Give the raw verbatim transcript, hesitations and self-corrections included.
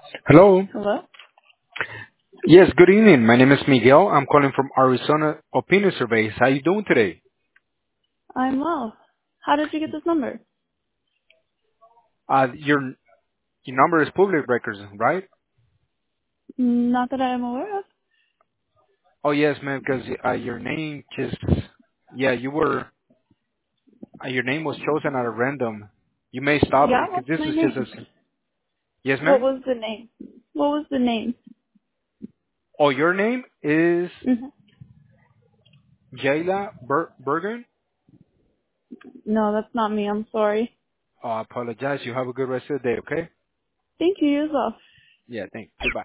Hello. Hello? Yes, good evening. My name is Miguel. I'm calling from Arizona Opinion Surveys. How you doing today? I'm well. How did you get this number? Uh, your your number is public records, right? Not that I am aware of. Oh yes, ma'am. Because uh, your name just yeah, you were uh, your name was chosen at a random. You may stop Yeah, because what's this my is just a name? yes, What ma'am. was the name? What was the name? Oh, your name is hmm Jayla Ber- Bergen. No, that's not me. I'm sorry. Oh, I apologize. You have a good rest of the day. Okay. Thank you, you as well. Yeah. Thanks. Goodbye.